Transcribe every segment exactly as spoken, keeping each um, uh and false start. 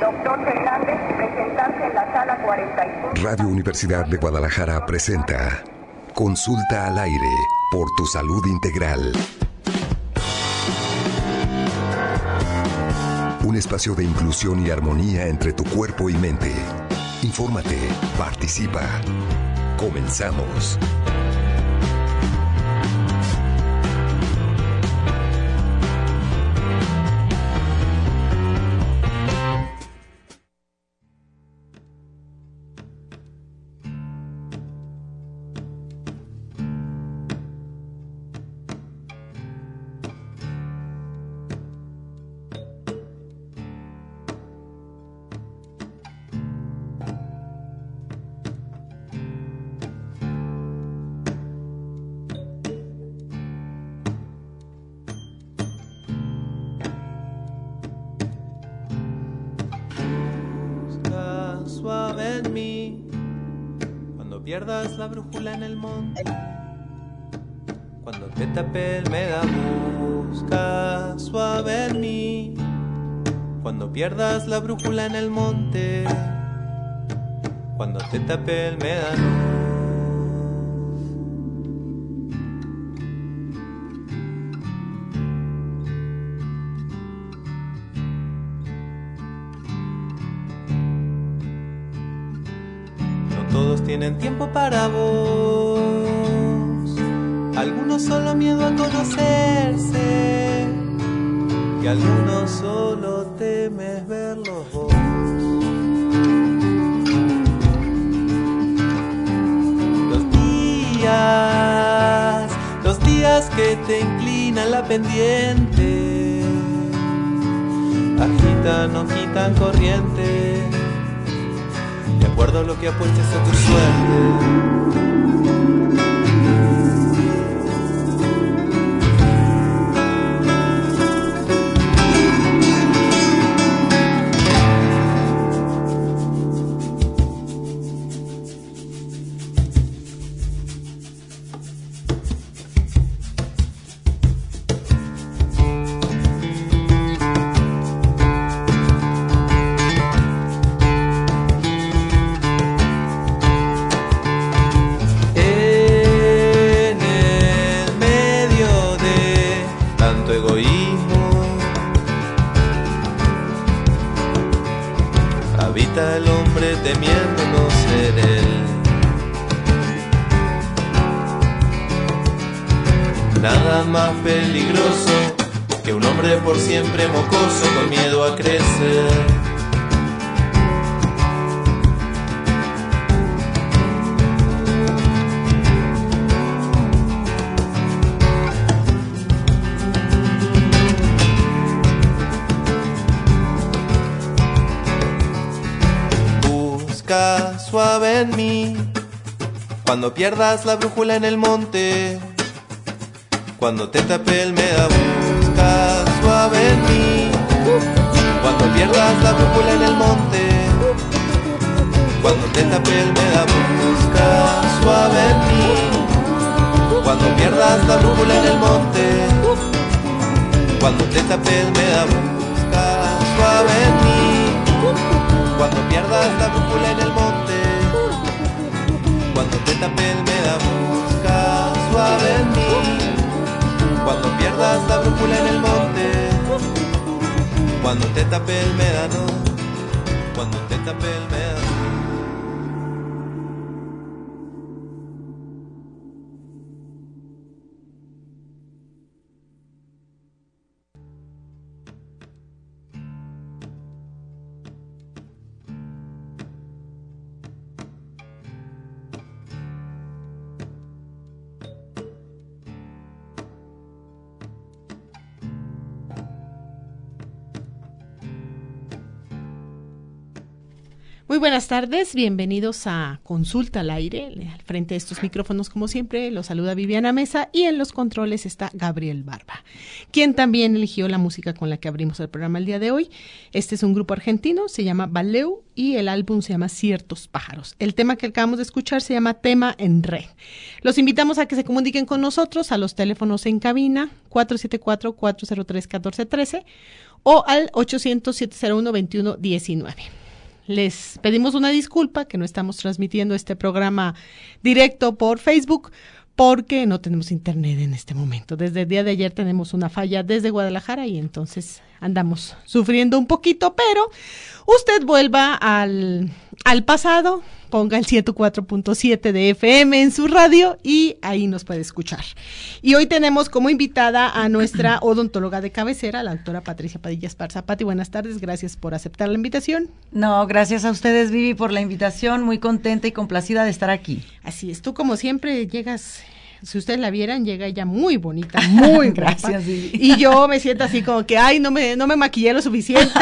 Doctor Fernández, presentarse en la sala cuarenta y cinco. Radio Universidad de Guadalajara presenta Consulta al Aire por tu salud integral. Un espacio de inclusión y armonía entre tu cuerpo y mente. Infórmate, participa. Comenzamos. Pierdas la brújula en el monte, cuando te tape el meda, busca suave en mí. Cuando pierdas la brújula en el monte, cuando te tape el médano. Todos tienen tiempo para vos, algunos solo miedo a conocerse, y algunos solo temes verlos vos. Los días, los días que te inclinan la pendiente, agitan o quitan corriente, de acuerdo a lo que apuestes a tu suerte. Nada más peligroso que un hombre por siempre mocoso con miedo a crecer. Busca suave en mí, cuando pierdas la brújula en el monte, cuando te tape el meda, busca suave en mí. Cuando pierdas la brújula en el monte, cuando te tape el meda, busca suave en mí. Cuando pierdas la brújula en el monte, cuando te tape el meda, busca suave en mí. Cuando pierdas la brújula en el monte, cuando te tape el meda, busca suave en mí. Cuando pierdas la brújula en el monte, cuando te tape el médano, cuando te tape el médano. Muy buenas tardes, bienvenidos a Consulta al Aire. Al frente de estos micrófonos, como siempre, los saluda Viviana Mesa y en los controles está Gabriel Barba, quien también eligió la música con la que abrimos el programa el día de hoy. Este es un grupo argentino, se llama Baleu y el álbum se llama Ciertos Pájaros. El tema que acabamos de escuchar se llama Tema en Red. Los invitamos a que se comuniquen con nosotros a los teléfonos en cabina cuatro siete cuatro, cuatro cero tres, uno cuatro uno tres o al ochocientos, siete cero uno, veintiuno diecinueve. Les pedimos una disculpa que no estamos transmitiendo este programa directo por Facebook porque no tenemos internet en este momento. Desde el día de ayer tenemos una falla desde Guadalajara y entonces andamos sufriendo un poquito, pero usted vuelva al, al pasado, ponga el ciento cuatro punto siete de F M en su radio y ahí nos puede escuchar. Y hoy tenemos como invitada a nuestra odontóloga de cabecera, la doctora Patricia Padilla Esparza. Pati, buenas tardes, gracias por aceptar la invitación. No, gracias a ustedes, Vivi, por la invitación, muy contenta y complacida de estar aquí. Así es, tú como siempre llegas... Si ustedes la vieran, llega ella muy bonita, muy gracias, Vivi. Y yo me siento así como que, ay, no me, no me maquillé lo suficiente.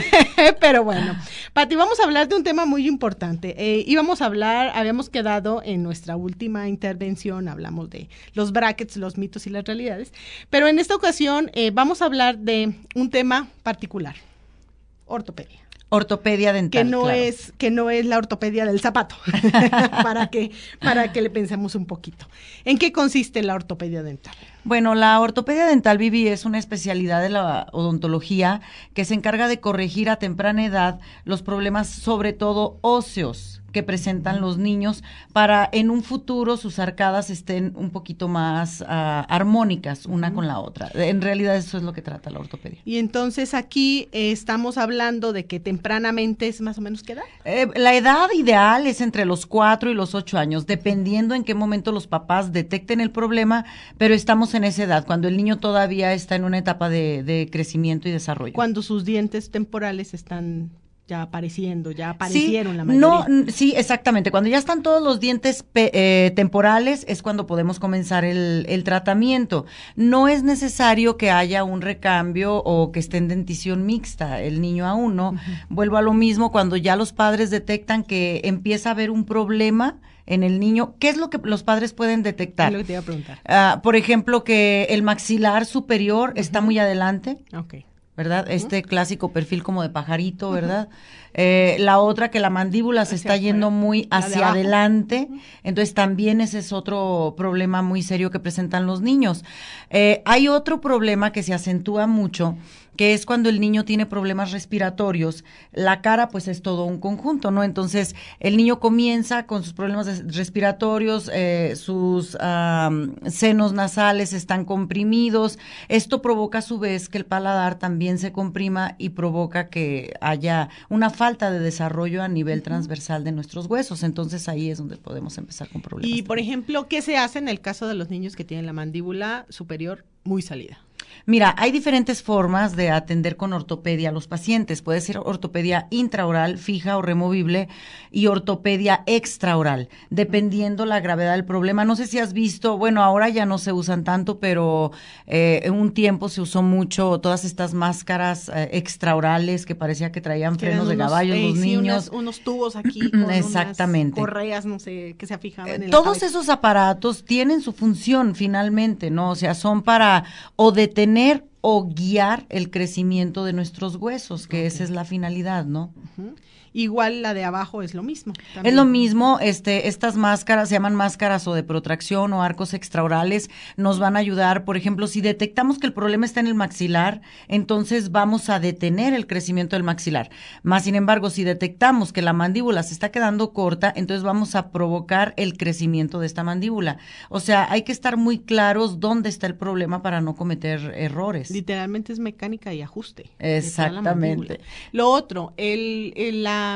Pero bueno, Pati, vamos a hablar de un tema muy importante. Eh, íbamos a hablar, habíamos quedado en nuestra última intervención, hablamos de los brackets, los mitos y las realidades, pero en esta ocasión eh, vamos a hablar de un tema particular, ortopedia. Ortopedia dental, que no claro. es que no es la ortopedia del zapato, para que para que le pensemos un poquito. ¿En qué consiste la ortopedia dental? Bueno, la ortopedia dental, Vivi, es una especialidad de la odontología que se encarga de corregir a temprana edad los problemas, sobre todo óseos, que presentan los niños para en un futuro sus arcadas estén un poquito más uh, armónicas una uh-huh. con la otra. En realidad eso es lo que trata la ortopedia. Y entonces aquí eh, estamos hablando de que tempranamente es más o menos ¿qué edad? Eh, la edad ideal es entre los cuatro y los ocho años, dependiendo en qué momento los papás detecten el problema, pero estamos en esa edad, cuando el niño todavía está en una etapa de, de crecimiento y desarrollo. Cuando sus dientes temporales están ya apareciendo, ya aparecieron sí, la mayoría. No, sí, exactamente. Cuando ya están todos los dientes pe, eh, temporales es cuando podemos comenzar el, el tratamiento. No es necesario que haya un recambio o que esté en dentición mixta el niño aún, ¿no? Uh-huh. Vuelvo a lo mismo, cuando ya los padres detectan que empieza a haber un problema en el niño, ¿qué es lo que los padres pueden detectar? Es lo que te iba a preguntar. Uh, por ejemplo, que el maxilar superior uh-huh. está muy adelante. Okay. ¿Verdad? Este uh-huh. clásico perfil como de pajarito, ¿verdad? Uh-huh. Eh, la otra, que la mandíbula se hacia está yendo afuera. Muy hacia adelante, uh-huh. entonces también ese es otro problema muy serio que presentan los niños. Eh, hay otro problema que se acentúa mucho, que es cuando el niño tiene problemas respiratorios. La cara, pues, es todo un conjunto, ¿no? Entonces, el niño comienza con sus problemas respiratorios, eh, sus um, senos nasales están comprimidos. Esto provoca, a su vez, que el paladar también se comprima y provoca que haya una falta de desarrollo a nivel uh-huh. transversal de nuestros huesos. Entonces, ahí es donde podemos empezar con problemas. Y, por ejemplo, ¿qué se hace en el caso de los niños que tienen la mandíbula superior muy salida? Mira, hay diferentes formas de atender con ortopedia a los pacientes. Puede ser ortopedia intraoral, fija o removible, y ortopedia extraoral, dependiendo la gravedad del problema. No sé si has visto, bueno, ahora ya no se usan tanto, pero eh, en un tiempo se usó mucho todas estas máscaras eh, extraorales que parecía que traían que frenos de unos, caballo eh, los sí, niños. Unas, unos tubos aquí con exactamente. Unas correas, no sé, que se fijaban eh, en Todos la cabeza. Esos aparatos tienen su función finalmente, ¿no? O sea, son para o detener o guiar el crecimiento de nuestros huesos, que okay. esa es la finalidad, ¿no? Uh-huh. Igual la de abajo es lo mismo. También. Es lo mismo, este, estas máscaras se llaman máscaras o de protracción o arcos extraorales, nos van a ayudar, por ejemplo, si detectamos que el problema está en el maxilar, entonces vamos a detener el crecimiento del maxilar. Más sin embargo, si detectamos que la mandíbula se está quedando corta, entonces vamos a provocar el crecimiento de esta mandíbula. O sea, hay que estar muy claros dónde está el problema para no cometer errores. Literalmente es mecánica y ajuste. Exactamente. Lo otro, el, el la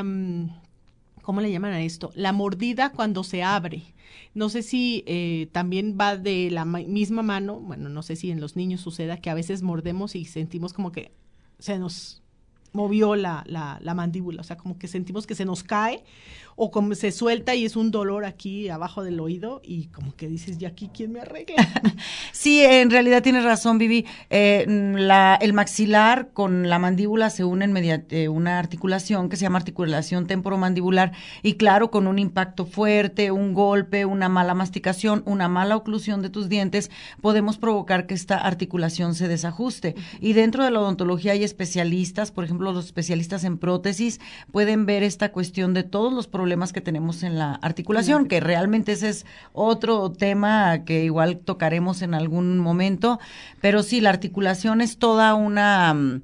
¿cómo le llaman a esto? La mordida cuando se abre. No sé si eh, también va de la ma- misma mano, bueno, no sé si en los niños suceda que a veces mordemos y sentimos como que se nos movió la, la, la mandíbula, o sea, como que sentimos que se nos cae o como se suelta y es un dolor aquí abajo del oído y como que dices, ¿y aquí quién me arregla? Sí, en realidad tienes razón, Vivi. Eh, la, el maxilar con la mandíbula se unen mediante una articulación que se llama articulación temporomandibular y claro, con un impacto fuerte, un golpe, una mala masticación, una mala oclusión de tus dientes, podemos provocar que esta articulación se desajuste. Uh-huh. Y dentro de la odontología hay especialistas, por ejemplo, los especialistas en prótesis pueden ver esta cuestión de todos los problemas que tenemos en la articulación, que realmente ese es otro tema que igual tocaremos en algún momento, pero sí, la articulación es toda una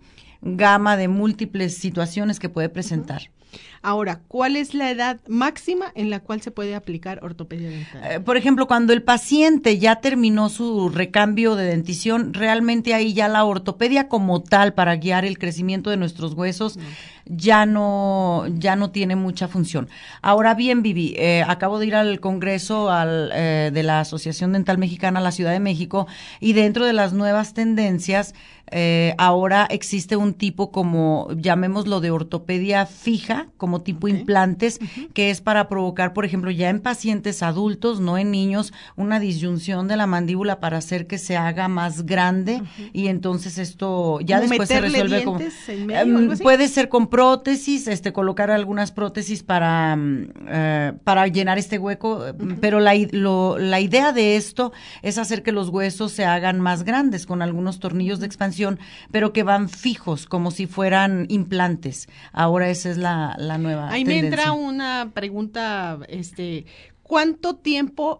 gama de múltiples situaciones que puede presentar. Ahora, ¿cuál es la edad máxima en la cual se puede aplicar ortopedia dental? Eh, por ejemplo, cuando el paciente ya terminó su recambio de dentición, realmente ahí ya la ortopedia como tal para guiar el crecimiento de nuestros huesos no. ya no ya no tiene mucha función. Ahora bien, Vivi, eh, acabo de ir al congreso al, eh, de la Asociación Dental Mexicana a la Ciudad de México y dentro de las nuevas tendencias eh, ahora existe un tipo como, llamémoslo de ortopedia fija, como tipo okay. implantes, uh-huh. que es para provocar, por ejemplo, ya en pacientes adultos, no en niños, una disyunción de la mandíbula para hacer que se haga más grande uh-huh. y entonces esto ya después se resuelve como en medio, um, puede ser con prótesis, este colocar algunas prótesis para uh, para llenar este hueco, uh-huh. pero la lo, la idea de esto es hacer que los huesos se hagan más grandes con algunos tornillos de expansión, pero que van fijos como si fueran implantes. Ahora esa es la la nueva Ahí tendencia. Me entra una pregunta, este, ¿cuánto tiempo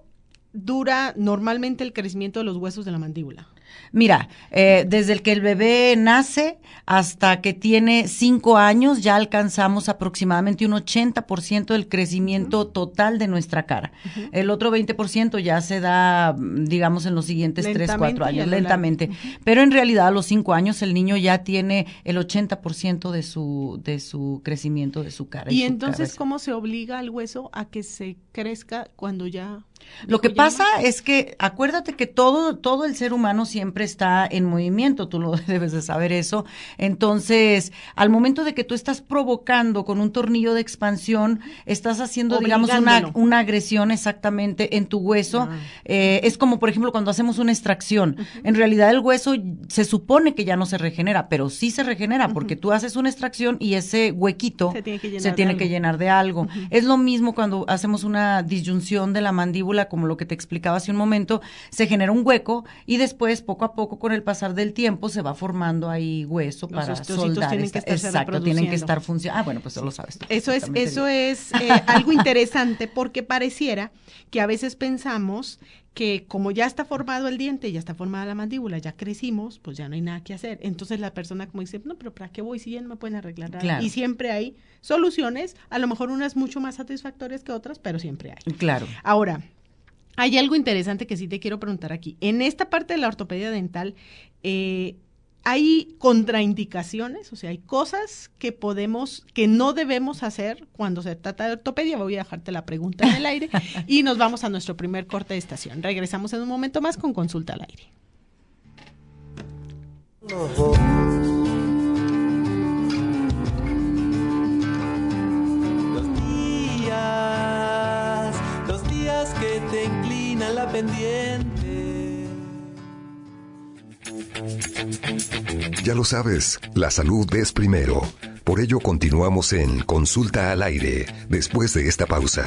dura normalmente el crecimiento de los huesos de la mandíbula? Mira, eh, desde el que el bebé nace hasta que tiene cinco años ya alcanzamos aproximadamente un ochenta por ciento del crecimiento uh-huh. total de nuestra cara. Uh-huh. El otro veinte por ciento ya se da, digamos, en los siguientes tres, cuatro años, lentamente. Uh-huh. Pero en realidad a los cinco años el niño ya tiene el ochenta por ciento de su de su crecimiento de su cara. ¿Y, y su entonces cabeza. Cómo se obliga al hueso a que se crezca cuando ya... Lo que pasa es que acuérdate que todo todo el ser humano siempre está en movimiento, tú lo debes de saber eso. Entonces, al momento de que tú estás provocando con un tornillo de expansión, estás haciendo, digamos, una, una agresión exactamente en tu hueso. Ah. Eh, es como, por ejemplo, cuando hacemos una extracción. Uh-huh. En realidad el hueso se supone que ya no se regenera, pero sí se regenera porque uh-huh. tú haces una extracción y ese huequito se tiene que llenar, se tiene de, que algo. llenar de algo. Uh-huh. Es lo mismo cuando hacemos una disyunción de la mandíbula, como lo que te explicaba hace un momento, se genera un hueco y después poco a poco con el pasar del tiempo se va formando ahí hueso Los para soldar. Tienen esta, que exacto, tienen que estar funcionando. Ah, bueno, pues eso lo sabes tú. Eso es, eso es eh, algo interesante porque pareciera que a veces pensamos que como ya está formado el diente, ya está formada la mandíbula, ya crecimos, pues ya no hay nada que hacer. Entonces la persona como dice, no, pero ¿para qué voy si ya no me pueden arreglar nada? Claro. Y siempre hay soluciones, a lo mejor unas mucho más satisfactorias que otras, pero siempre hay. Claro. Ahora, hay algo interesante que sí te quiero preguntar aquí. En esta parte de la ortopedia dental, eh, ¿hay contraindicaciones? O sea, ¿hay cosas que podemos, que no debemos hacer cuando se trata de ortopedia? Voy a dejarte la pregunta en el aire y nos vamos a nuestro primer corte de estación. Regresamos en un momento más con Consulta al Aire. Los días, los días que te inclinan la pendiente. Ya lo sabes, la salud es primero. Por ello continuamos en Consulta al Aire, después de esta pausa.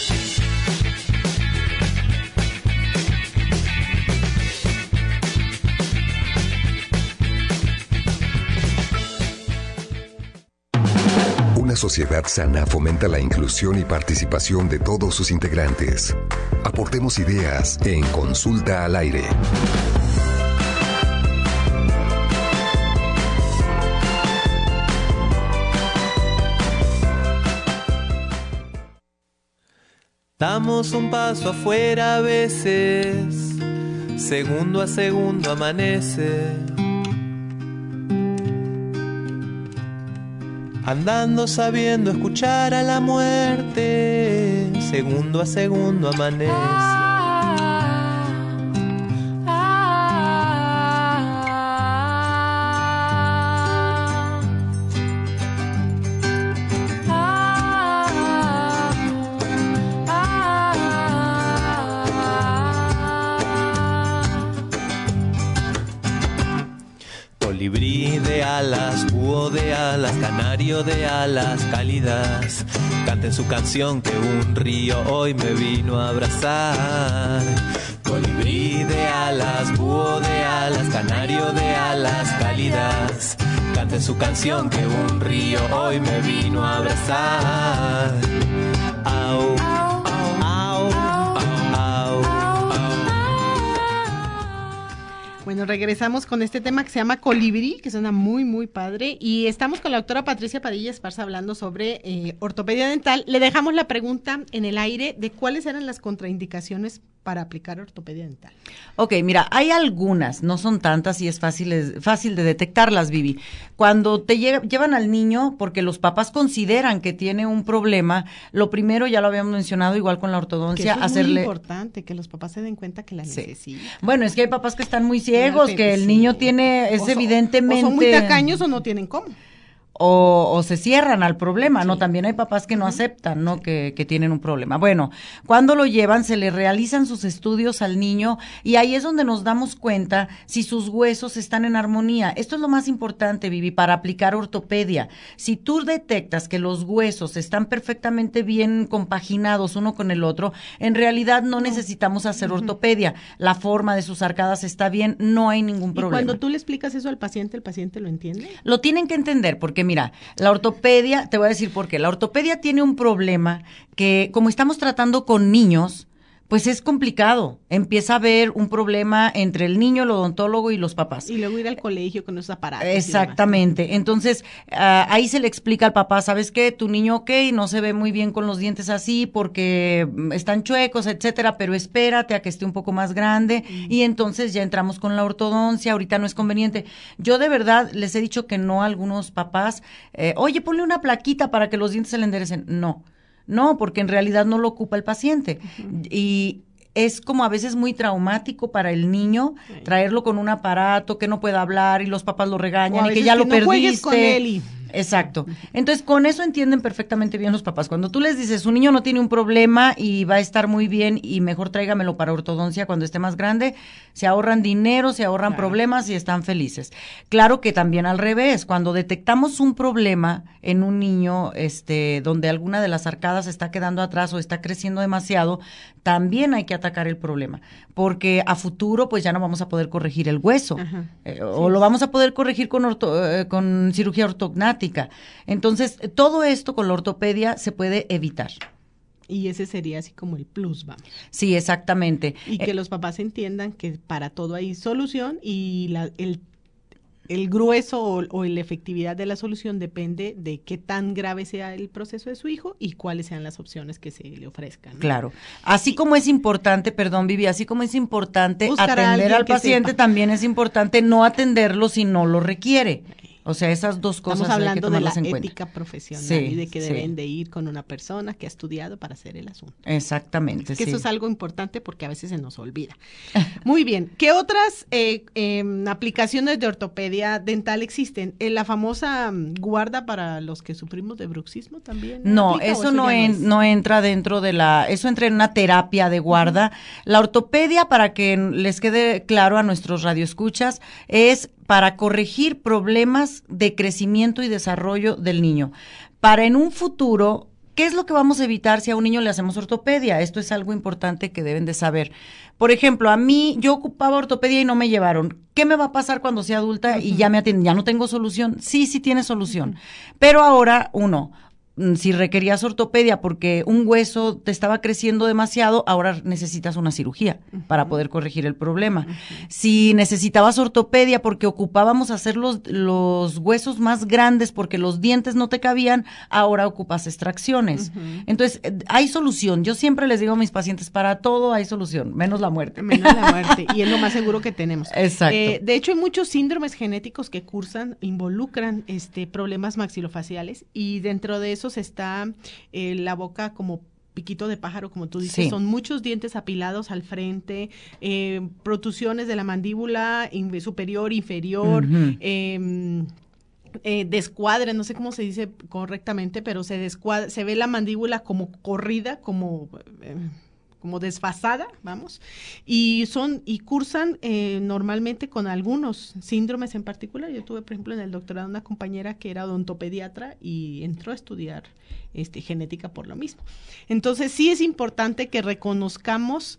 Una sociedad sana fomenta la inclusión y participación de todos sus integrantes. Aportemos ideas en Consulta al Aire. Damos un paso afuera a veces, segundo a segundo amanece. Andando sabiendo escuchar a la muerte, segundo a segundo amanece. Colibrí de alas, búho de alas, canario de alas cálidas, canten su canción que un río hoy me vino a abrazar. Colibrí de alas, búho de alas, canario de alas cálidas, canten su canción que un río hoy me vino a abrazar. Au, au, au, au, au. Bueno, regresamos con este tema que se llama Colibrí, que suena muy, muy padre, y estamos con la doctora Patricia Padilla Esparza hablando sobre eh, ortopedia dental. Le dejamos la pregunta en el aire de cuáles eran las contraindicaciones para aplicar ortopedia dental. Ok, mira, hay algunas, no son tantas y es fácil, es fácil de detectarlas, Vivi. Cuando te lle- llevan al niño, porque los papás consideran que tiene un problema, lo primero, ya lo habíamos mencionado, igual con la ortodoncia, que eso es hacerle... muy importante, que los papás se den cuenta que la Sí. necesitan. Bueno, es que hay papás que están muy ciegos, que el Sí. niño tiene, es O son- evidentemente... O son muy tacaños o no tienen cómo. O, o se cierran al problema, ¿no? Sí. También hay papás que no aceptan, ¿no? Que, que tienen un problema. Bueno, cuando lo llevan, se le realizan sus estudios al niño y ahí es donde nos damos cuenta si sus huesos están en armonía. Esto es lo más importante, Vivi, para aplicar ortopedia. Si tú detectas que los huesos están perfectamente bien compaginados uno con el otro, en realidad no necesitamos hacer ortopedia. La forma de sus arcadas está bien, no hay ningún Y problema. cuando tú le explicas eso al paciente, ¿el paciente lo entiende? Lo tienen que entender porque mira, la ortopedia, te voy a decir por qué, la ortopedia tiene un problema que como estamos tratando con niños, pues es complicado. Empieza a haber un problema entre el niño, el odontólogo y los papás. Y luego ir al colegio con esos aparatos. Exactamente. Entonces, uh, ahí se le explica al papá, ¿sabes qué? Tu niño, ok, no se ve muy bien con los dientes así porque están chuecos, etcétera, pero espérate a que esté un poco más grande mm. y entonces ya entramos con la ortodoncia, ahorita no es conveniente. Yo de verdad les he dicho que no a algunos papás, eh, oye, ponle una plaquita para que los dientes se le enderecen. No. No, porque en realidad no lo ocupa el paciente. Uh-huh. Y es como a veces muy traumático para el niño sí. traerlo con un aparato que no pueda hablar y los papás lo regañan y que ya que lo no perdiste. Juegues con él y... Exacto. Entonces, con eso entienden perfectamente bien los papás. Cuando tú les dices, su niño no tiene un problema y va a estar muy bien y mejor tráigamelo para ortodoncia cuando esté más grande, se ahorran dinero, se ahorran claro. problemas y están felices. Claro que también al revés, cuando detectamos un problema en un niño, este, donde alguna de las arcadas está quedando atrás o está creciendo demasiado, también hay que atacar el problema, porque a futuro pues ya no vamos a poder corregir el hueso, eh, sí. o lo vamos a poder corregir con, orto, eh, con cirugía ortognática. Entonces, todo esto con la ortopedia se puede evitar. Y ese sería así como el plus, vamos. Sí, exactamente. Y que eh, los papás entiendan que para todo hay solución y la, el el grueso o, o la efectividad de la solución depende de qué tan grave sea el proceso de su hijo y cuáles sean las opciones que se le ofrezcan, ¿no? Claro. Así como es importante, perdón, Vivi, así como es importante Buscar atender al paciente, sepa. También es importante no atenderlo si no lo requiere. O sea, esas dos cosas Estamos hablando hay que tomarlas de la en ética cuenta. profesional Sí, y de que sí. deben de ir con una persona que ha estudiado para hacer el asunto. Exactamente, que sí. Eso es algo importante porque a veces se nos olvida. Muy bien. ¿Qué otras eh, eh, aplicaciones de ortopedia dental existen? ¿En la famosa guarda para los que sufrimos de bruxismo también? No, aplica, eso, eso no, en, no, no entra dentro de la, eso entra en una terapia de guarda. Uh-huh. La ortopedia, para que les quede claro a nuestros radioescuchas, es para corregir problemas de crecimiento y desarrollo del niño. Para en un futuro, ¿qué es lo que vamos a evitar si a un niño le hacemos ortopedia? Esto es algo importante que deben de saber. Por ejemplo, a mí, yo ocupaba ortopedia y no me llevaron. ¿Qué me va a pasar cuando sea adulta uh-huh. y ya me atienden? ¿Ya no tengo solución? Sí, sí tiene solución. Uh-huh. Pero ahora, uno, si requerías ortopedia porque un hueso te estaba creciendo demasiado, ahora necesitas una cirugía uh-huh. para poder corregir el problema. Uh-huh. Si necesitabas ortopedia porque ocupábamos hacer los, los huesos más grandes porque los dientes no te cabían, ahora ocupas extracciones. Uh-huh. Entonces, hay solución. Yo siempre les digo a mis pacientes, para todo hay solución, menos la muerte. Menos la muerte, y es lo más seguro que tenemos. Exacto. Eh, de hecho, hay muchos síndromes genéticos que cursan, involucran este problemas maxilofaciales, y dentro de esos está eh, la boca como piquito de pájaro, como tú dices, sí. Son muchos dientes apilados al frente, eh, protusiones de la mandíbula in- superior, inferior, uh-huh. eh, eh, descuadre, no sé cómo se dice correctamente, pero se descuadra, se ve la mandíbula como corrida, como... Eh, como desfasada, vamos, y son y cursan eh, normalmente con algunos síndromes en particular. Yo tuve, por ejemplo, en el doctorado una compañera que era odontopediatra y entró a estudiar este, genética por lo mismo. Entonces, sí es importante que reconozcamos,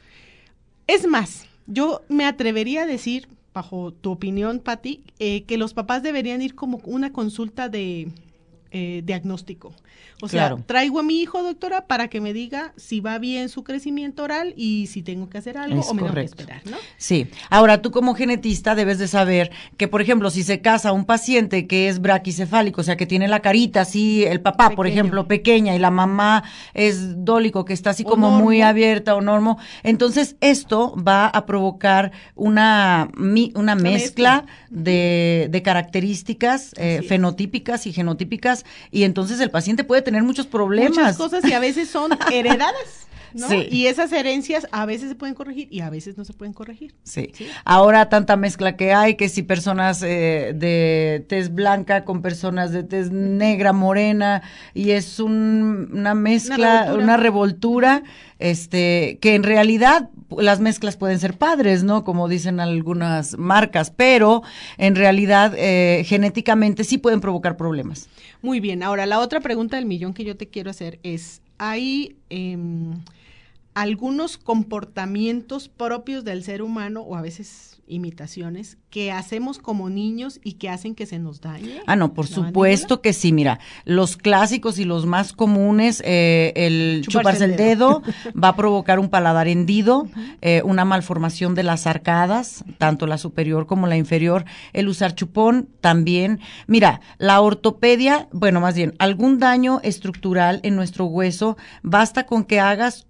es más, yo me atrevería a decir, bajo tu opinión, Pati, eh, que los papás deberían ir como una consulta de... eh, diagnóstico. O sea, claro. traigo a mi hijo, doctora, para que me diga si va bien su crecimiento oral y si tengo que hacer algo es o me correcto. tengo que esperar, ¿no? Sí. Ahora, tú como genetista debes de saber que, por ejemplo, si se casa un paciente que es braquicefálico, o sea, que tiene la carita así, el papá, Pequeño. por ejemplo, pequeña, y la mamá es dólico, que está así O como normo. muy abierta o normo, entonces esto va a provocar una, mi- una mezcla, mezcla. de, de características eh, Así es. fenotípicas y genotípicas, y entonces el paciente puede tener muchos problemas. Muchas cosas que a veces son heredadas, ¿no? Sí. Y esas herencias a veces se pueden corregir y a veces no se pueden corregir. Sí. Sí. Ahora tanta mezcla que hay, que si personas eh, de tez blanca con personas de tez negra, morena, y es un, una mezcla, revoltura. una revoltura, este, que en realidad las mezclas pueden ser padres, ¿no? Como dicen algunas marcas, pero en realidad eh, genéticamente sí pueden provocar problemas. Muy bien, ahora la otra pregunta del millón que yo te quiero hacer es, ¿hay eh, algunos comportamientos propios del ser humano o a veces imitaciones que hacemos como niños y que hacen que se nos dañe? Ah, no, por la supuesto mandíbula? que sí. Mira, los clásicos y los más comunes, eh, el Chuparse chuparse el el dedo va a provocar un paladar hendido, eh, una malformación de las arcadas, tanto la superior como la inferior. El usar chupón también. Mira, la ortopedia, bueno, más bien, algún daño estructural en nuestro hueso, basta con que hagas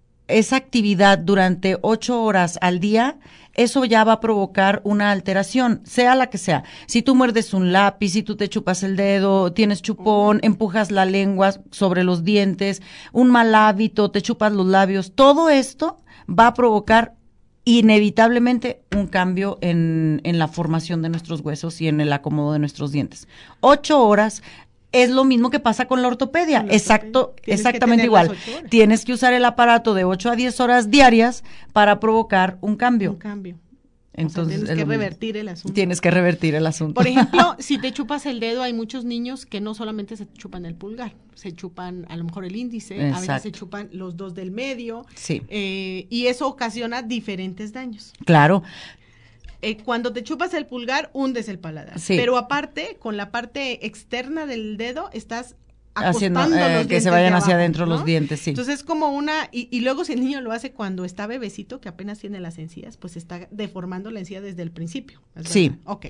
esa actividad durante ocho horas al día, eso ya va a provocar una alteración, sea la que sea. Si tú muerdes un lápiz, si tú te chupas el dedo, tienes chupón, empujas la lengua sobre los dientes, un mal hábito, te chupas los labios, todo esto va a provocar inevitablemente un cambio en, en la formación de nuestros huesos y en el acomodo de nuestros dientes. Ocho horas es lo mismo que pasa con la ortopedia, Con la exacto, ortopedia. Tienes que exactamente tener las igual. ocho horas. Tienes que usar el aparato de ocho a diez horas diarias para provocar un cambio. Un cambio. Entonces, o sea, es tienes que lo mismo. revertir el asunto. Tienes que revertir el asunto. Por ejemplo, si te chupas el dedo, hay muchos niños que no solamente se chupan el pulgar, se chupan a lo mejor el índice, a veces Exacto. se chupan los dos del medio, Sí. eh, y eso ocasiona diferentes daños. Claro. Eh, cuando te chupas el pulgar, hundes el paladar. Sí. Pero aparte, con la parte externa del dedo, estás Haciendo acostando eh, los que dientes se vayan de hacia abajo, adentro ¿no? los dientes, sí. Entonces es como una, y, y luego si el niño lo hace cuando está bebecito, que apenas tiene las encías, pues está deformando la encía desde el principio. ¿Es Sí. verdad? Ok.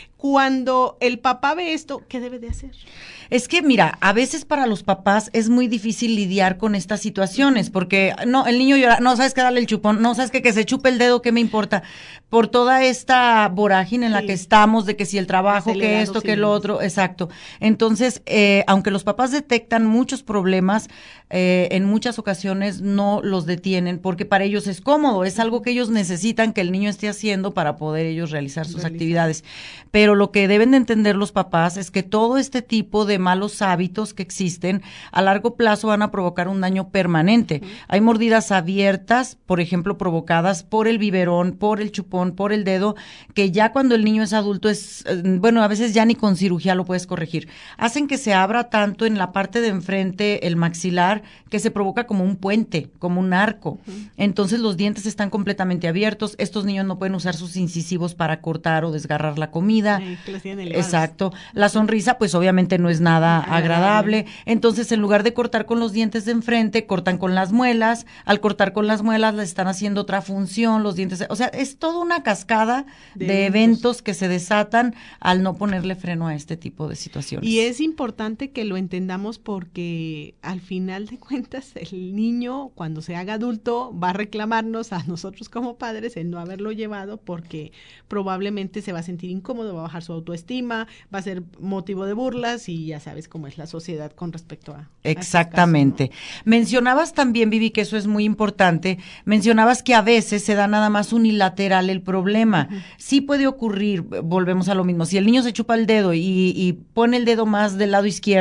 Cuando el papá ve esto, ¿qué debe de hacer? Es que, mira, a veces para los papás es muy difícil lidiar con estas situaciones, porque, no, el niño llora, no, ¿sabes qué? Darle el chupón, no, ¿sabes qué? Que se chupe el dedo, ¿qué me importa? Por toda esta vorágine en la Sí. que estamos, de que si el trabajo, que Acelerados esto, y que lo demás. otro, exacto. Entonces, eh, aunque los papás detectan muchos problemas, eh, en muchas ocasiones no los detienen, porque para ellos es cómodo, es algo que ellos necesitan que el niño esté haciendo para poder ellos realizar sus Realizar. actividades. Pero lo que deben de entender los papás es que todo este tipo de malos hábitos que existen a largo plazo van a provocar un daño permanente. Uh-huh. Hay mordidas abiertas, por ejemplo, provocadas por el biberón, por el chupón, por el dedo, que ya cuando el niño es adulto es, bueno, a veces ya ni con cirugía lo puedes corregir. Hacen que se abra tanto en la parte de enfrente el maxilar que se provoca como un puente, como un arco. Uh-huh. Entonces los dientes están completamente abiertos. Estos niños no pueden usar sus incisivos para cortar o desgarrar la comida. Ay, que los tienen Exacto. La sonrisa, pues obviamente no es nada agradable. agradable. Entonces, en lugar de cortar con los dientes de enfrente, cortan con las muelas. Al cortar con las muelas, le están haciendo otra función, los dientes. O sea, es toda una cascada de, de eventos. eventos que se desatan al no ponerle freno a este tipo de situaciones. Y es importante que lo entendamos porque al final de cuentas, el niño, cuando se haga adulto, va a reclamarnos a nosotros como padres el no haberlo llevado porque probablemente se va a sentir incómodo, va a bajar su autoestima, va a ser motivo de burlas y ya sabes cómo es la sociedad con respecto a... Exactamente. a casos, ¿no? Mencionabas también, Vivi, que eso es muy importante, mencionabas que a veces se da nada más unilateral el problema. Uh-huh. Sí puede ocurrir, volvemos a lo mismo, si el niño se chupa el dedo y, y pone el dedo más del lado izquierdo,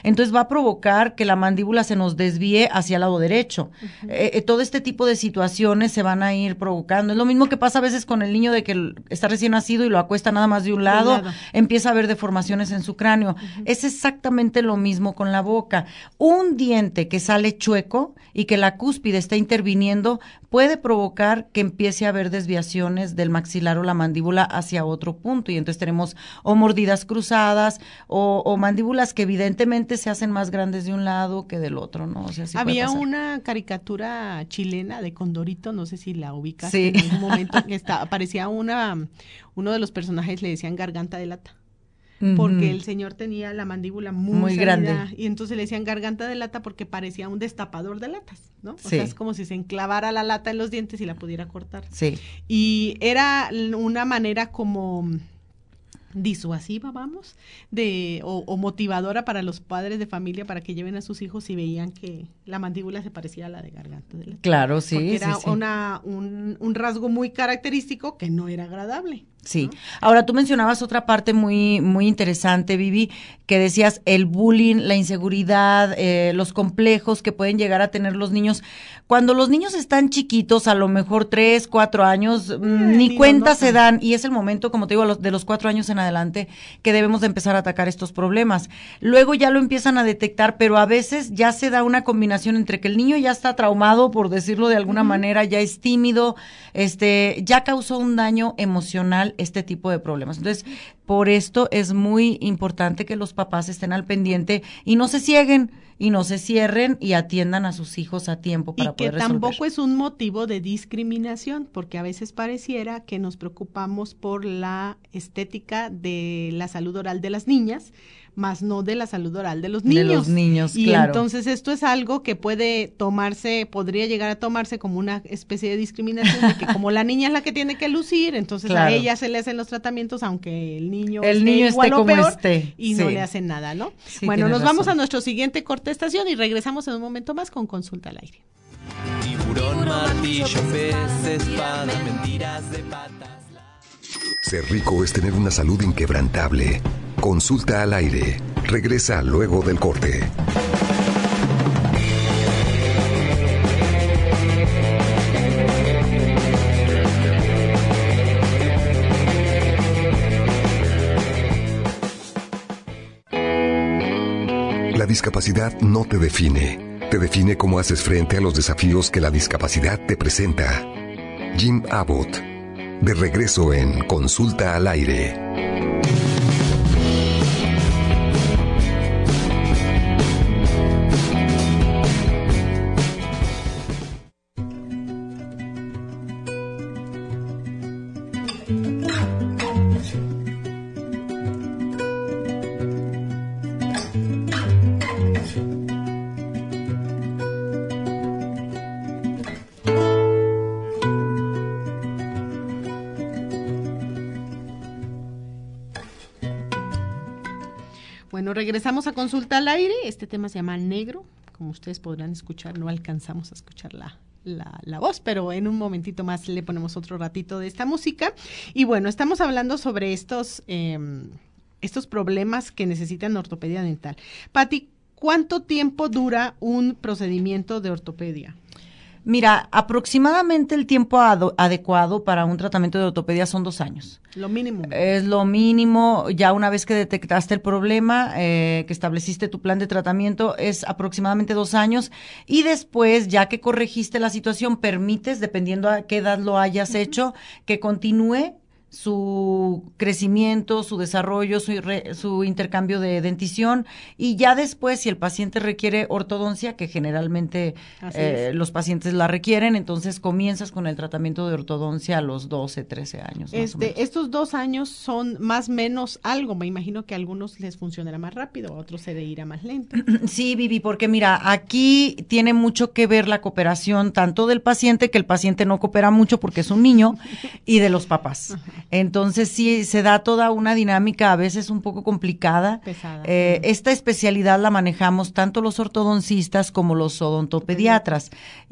entonces va a provocar que la mandíbula se nos desvíe hacia el lado derecho. Uh-huh. Eh, todo este tipo de situaciones se van a ir provocando. Es lo mismo que pasa a veces con el niño de que está recién nacido y lo acuesta nada más de un lado, de un lado. Empieza a haber deformaciones en su cráneo. Uh-huh. Es exactamente lo mismo con la boca. Un diente que sale chueco y que la cúspide está interviniendo puede provocar que empiece a haber desviaciones del maxilar o la mandíbula hacia otro punto, y entonces tenemos o mordidas cruzadas o, o mandíbulas que evidentemente se hacen más grandes de un lado que del otro, ¿no? O sea, sí había una caricatura chilena de Condorito, no sé si la ubicaste sí. en algún momento, que está, aparecía una, uno de los personajes le decían garganta de lata. Porque el señor tenía la mandíbula muy, muy grande y entonces le decían garganta de lata porque parecía un destapador de latas, ¿no? O sí. sea, es como si se enclavara la lata en los dientes y la pudiera cortar. Sí. Y era una manera como disuasiva, vamos, de o, o motivadora para los padres de familia para que lleven a sus hijos si veían que la mandíbula se parecía a la de garganta de lata. Claro, sí. Porque era sí, sí. Una, un, un rasgo muy característico que no era agradable. Sí. ¿no? Ahora, tú mencionabas otra parte muy muy interesante, Vivi, que decías el bullying, la inseguridad, eh, los complejos que pueden llegar a tener los niños. Cuando los niños están chiquitos, a lo mejor tres, cuatro años, eh, ni cuenta se dan, y es el momento, como te digo, los, de los cuatro años en adelante, que debemos de empezar a atacar estos problemas. Luego ya lo empiezan a detectar, pero a veces ya se da una combinación entre que el niño ya está traumado, por decirlo de alguna uh-huh. manera, ya es tímido, este, ya causó un daño emocional este tipo de problemas. Entonces, por esto es muy importante que los papás estén al pendiente y no se cieguen y no se cierren y atiendan a sus hijos a tiempo para poder resolver. Y que tampoco es un motivo de discriminación, porque a veces pareciera que nos preocupamos por la estética de la salud oral de las niñas, más no de la salud oral de los niños. De los niños, y claro. entonces esto es algo que puede tomarse, podría llegar a tomarse como una especie de discriminación, de que como la niña es la que tiene que lucir, entonces claro. a ella se le hacen los tratamientos, aunque el niño el esté niño igual esté o como peor, esté. y sí. no le hacen nada, ¿no? Sí, bueno, nos razón. vamos a nuestro siguiente corte de estación y regresamos en un momento más con Consulta al Aire. Tiburón, martillo, pez, espada, mentiras de patas. Ser rico es tener una salud inquebrantable. Consulta al Aire. Regresa luego del corte. La discapacidad no te define. Te define cómo haces frente a los desafíos que la discapacidad te presenta. Jim Abbott. De regreso en Consulta al Aire. Bueno, regresamos a Consulta al Aire. Este tema se llama Negro. Como ustedes podrán escuchar, no alcanzamos a escuchar la, la, la voz, pero en un momentito más le ponemos otro ratito de esta música. Y bueno, estamos hablando sobre estos, eh, estos problemas que necesitan ortopedia dental. Pati, ¿cuánto tiempo dura un procedimiento de ortopedia? Mira, aproximadamente el tiempo ad- adecuado para un tratamiento de ortopedia son dos años. Lo mínimo. Es lo mínimo. Ya una vez que detectaste el problema, eh, que estableciste tu plan de tratamiento, es aproximadamente dos años. Y después, ya que corregiste la situación, permites, dependiendo a qué edad lo hayas uh-huh. hecho, que continúe su crecimiento, su desarrollo, su, re, su intercambio de dentición, y ya después, si el paciente requiere ortodoncia, que generalmente eh, los pacientes la requieren, entonces comienzas con el tratamiento de ortodoncia a los doce, trece años. Más este, o menos. Estos dos años son más o menos algo, me imagino que a algunos les funcionará más rápido, a otros se de irá más lento. Sí, Vivi, porque mira, aquí tiene mucho que ver la cooperación tanto del paciente, que el paciente no coopera mucho porque es un niño, y de los papás. Ajá. Entonces sí, se da toda una dinámica a veces un poco complicada. Pesada. Eh, esta especialidad la manejamos tanto los ortodoncistas como los odontopediatras.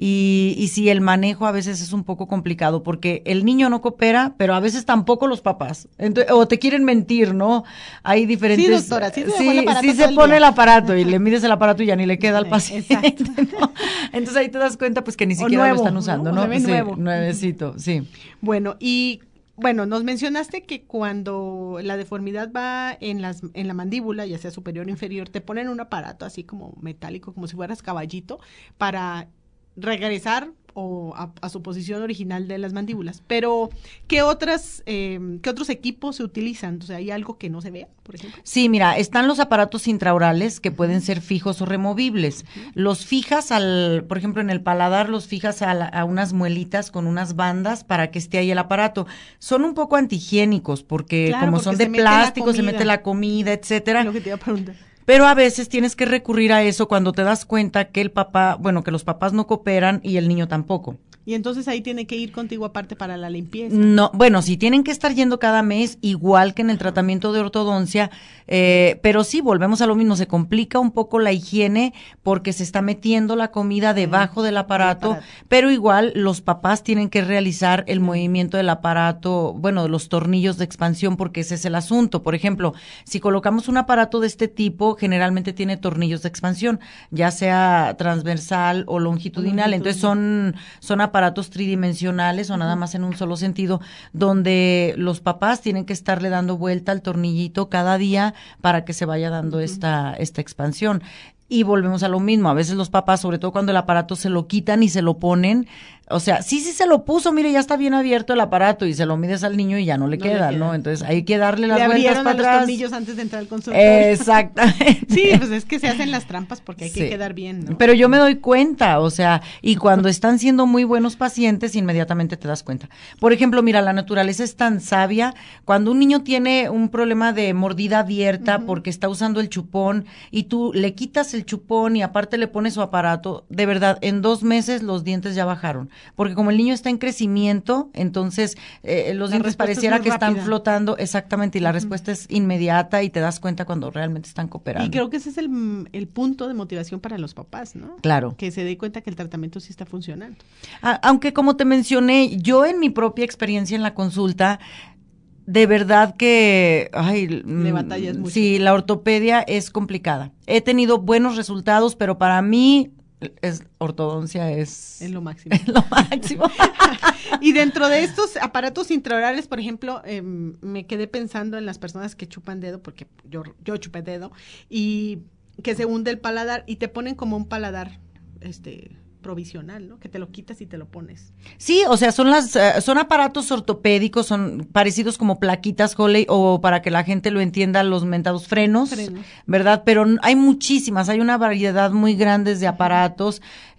Y, y sí, el manejo a veces es un poco complicado porque el niño no coopera, pero a veces tampoco los papás. Entonces, o te quieren mentir, ¿no? Hay diferentes... Sí, doctora, sí se sí, pone el aparato sí todo se el pone día. el aparato y le mides el aparato y ya ni le queda al paciente. Exacto. ¿no? Entonces ahí te das cuenta pues que ni O siquiera nuevo, lo están usando, ¿no? ¿no? O se ve Sí, nuevo. nuevecito, sí. Bueno, y bueno, nos mencionaste que cuando la deformidad va en las en la mandíbula, ya sea superior o inferior, te ponen un aparato así como metálico, como si fueras caballito, para regresar o a, a su posición original de las mandíbulas. Pero, ¿qué otras, eh, qué otros equipos se utilizan? O sea, ¿hay algo que no se vea, por ejemplo? Sí, mira, están los aparatos intraorales que pueden ser fijos o removibles. Uh-huh. Los fijas al, por ejemplo, en el paladar los fijas a, la, a unas muelitas con unas bandas para que esté ahí el aparato. Son un poco antihigiénicos porque claro, como porque son de plástico, se mete la comida, etcétera. Lo que te iba a preguntar. Pero a veces tienes que recurrir a eso cuando te das cuenta que el papá, bueno, que los papás no cooperan y el niño tampoco. Y entonces ahí tiene que ir contigo aparte para la limpieza. No, bueno, sí tienen que estar yendo cada mes, igual que en el tratamiento de ortodoncia, eh, pero sí, volvemos a lo mismo, se complica un poco la higiene porque se está metiendo la comida debajo del aparato, el aparato, pero igual los papás tienen que realizar el movimiento del aparato, bueno, de los tornillos de expansión, porque ese es el asunto. Por ejemplo, si colocamos un aparato de este tipo, generalmente tiene tornillos de expansión, ya sea transversal o longitudinal, longitudinal. Entonces son, son aparatos tridimensionales o nada más en un solo sentido, donde los papás tienen que estarle dando vuelta al tornillito cada día para que se vaya dando uh-huh. esta, esta expansión. Y volvemos a lo mismo, a veces los papás, sobre todo cuando el aparato se lo quitan y se lo ponen, o sea, sí, sí se lo puso, mire, ya está bien abierto el aparato y se lo mides al niño y ya no le, no queda, le queda, ¿no? Entonces hay que darle las le vueltas para a atrás. Los tornillos antes de entrar al consultorio. Exactamente. Sí, pues es que se hacen las trampas porque hay sí. que quedar bien, ¿no? Pero yo me doy cuenta, o sea, y cuando están siendo muy buenos pacientes, inmediatamente te das cuenta. Por ejemplo, mira, la naturaleza es tan sabia, cuando un niño tiene un problema de mordida abierta uh-huh. porque está usando el chupón y tú le quitas el chupón y aparte le pones su aparato, de verdad, en dos meses los dientes ya bajaron, porque como el niño está en crecimiento, entonces eh, los la dientes pareciera que rápida. Están flotando, exactamente, y la uh-huh. respuesta es inmediata y te das cuenta cuando realmente están cooperando. Y creo que ese es el, el punto de motivación para los papás, ¿no? Claro. Que se dé cuenta que el tratamiento sí está funcionando. Ah, aunque como te mencioné, yo en mi propia experiencia en la consulta, de verdad que, ay, le batallas mucho. Sí, la ortopedia es complicada. He tenido buenos resultados, pero para mí es ortodoncia es, es lo máximo. Es lo máximo. Y dentro de estos aparatos intraorales, por ejemplo, eh, me quedé pensando en las personas que chupan dedo, porque yo yo chupé dedo, y que se hunde el paladar y te ponen como un paladar, este... provisional, ¿no? Que te lo quitas y te lo pones. Sí, o sea, son las uh, son aparatos ortopédicos, son parecidos como plaquitas Holey, o para que la gente lo entienda, los mentados frenos, frenos. ¿verdad? Pero hay muchísimas, hay una variedad muy grande de aparatos,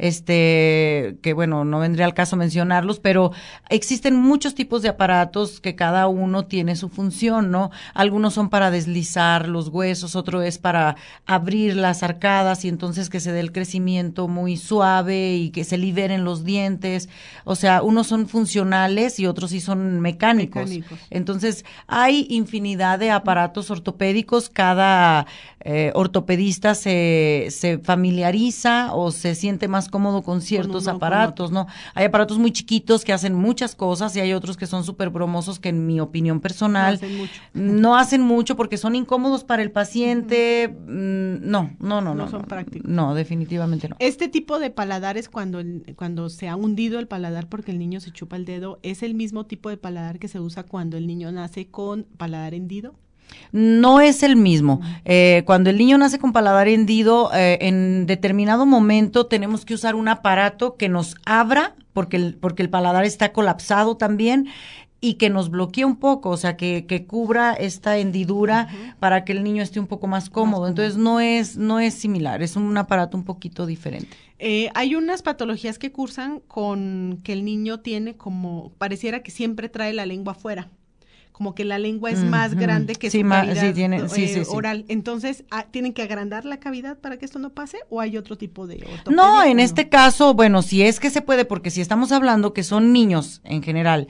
este, que bueno, no vendría al caso mencionarlos, pero existen muchos tipos de aparatos que cada uno tiene su función, ¿no? Algunos son para deslizar los huesos, otro es para abrir las arcadas y entonces que se dé el crecimiento muy suave y que se liberen los dientes, o sea, unos son funcionales y otros sí son mecánicos. mecánicos. Entonces, hay infinidad de aparatos ortopédicos, cada eh, ortopedista se, se familiariza o se siente más cómodo con ciertos con uno, aparatos, con ¿no? Hay aparatos muy chiquitos que hacen muchas cosas y hay otros que son súper bromosos que en mi opinión personal no hacen mucho, no hacen mucho porque son incómodos para el paciente, uh-huh. no, no, no, no. No son no, prácticos. No, definitivamente no. Este tipo de paladares cuando el, cuando se ha hundido el paladar porque el niño se chupa el dedo, ¿es el mismo tipo de paladar que se usa cuando el niño nace con paladar hendido? No es el mismo. Eh, cuando el niño nace con paladar hendido, eh, en determinado momento tenemos que usar un aparato que nos abra, porque el, porque el paladar está colapsado también, y que nos bloquee un poco, o sea, que, que cubra esta hendidura uh-huh. para que el niño esté un poco más cómodo. Más Entonces, no es, no es similar, es un aparato un poquito diferente. Eh, hay unas patologías que cursan con que el niño tiene como, pareciera que siempre trae la lengua afuera, como que la lengua es más mm, grande que sí, su ma, cavidad sí, tiene, eh, sí, sí, sí. oral. Entonces, ¿tienen que agrandar la cavidad para que esto no pase o hay otro tipo de ortopedia? No, en no? este caso, bueno, si es que se puede, porque si estamos hablando que son niños en general,